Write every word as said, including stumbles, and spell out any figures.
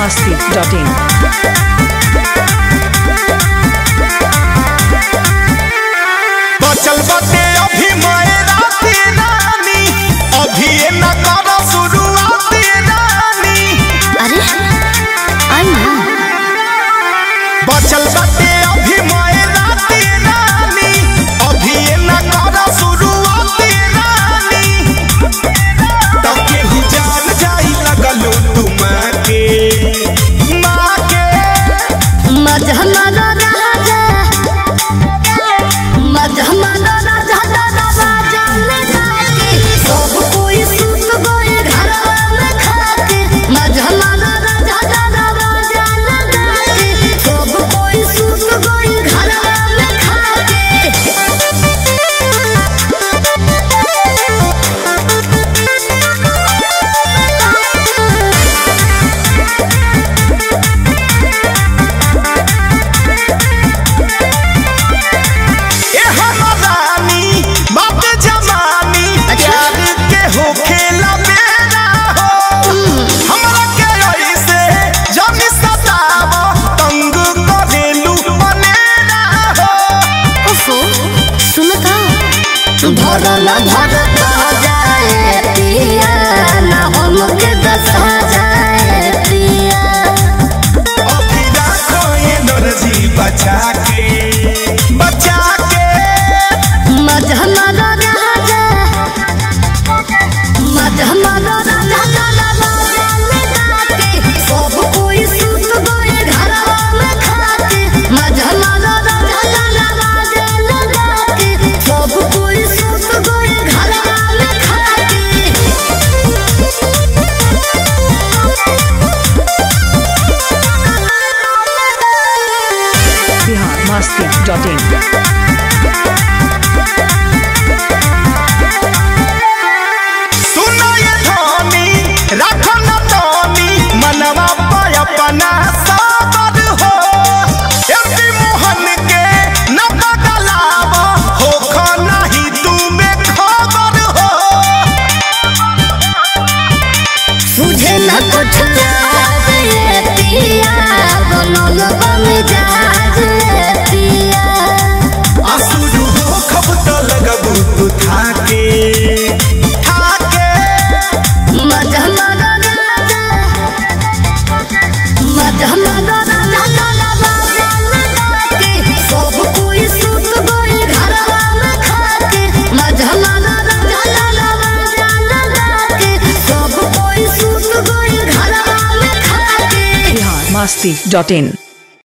masti dot in. बचल बाटे अभी मैं राती रानी, अभी ये न करो शुरुआती रानी। अरे आई ना। बचल बाटे अभी मैं राती रानी, अभी ये न करो शुरुआती रानी। तो केहू जान जाई लगलो तुम के माँ के मजहमाना राजा मजहमाना राजा दादा जाने जाके सब कोई सुत गए घरवा में खाके। मजहमाना राजा दादा जाने जाके सब कोई सुत गए घरवा में खाके। ए हमरानी बात जमानी प्यार के हो खेला मेरा हो। हमरा के ऐसे जमी सतावो तंग करेलू बनेरा हो। ओफो सुनता भरला भरता जाए पिया ना हमके दसा जाए पिया। अभी राखो एनर्जी बचा के बचा के। मजहमाना राजा मजहमाना राजा जाके सब कोई सुत गए घरवा में खाके। मजहमाना राजा जाके सब कोई सुत गए घरवा में खाके। Bihar masti dot in. सुनो ये ध्वनि राखो न तोनी मनवा पाय अपना साबर हो। एमपी मोहन के न बदलावा हो खो नहीं तू में खबर हो। तुझे न कुछ याद ये पिया बनल बमिजाज ये पिया। आंसू हो खब तो लगबू तू थाके थाके। मजहमाना राजा मजहमाना राजा जाके सब कोई सुत गए घरवा में खाके। मजहमाना राजा जाके सब कोई सुत गए घरवा में खाके। Bihar masti dot in.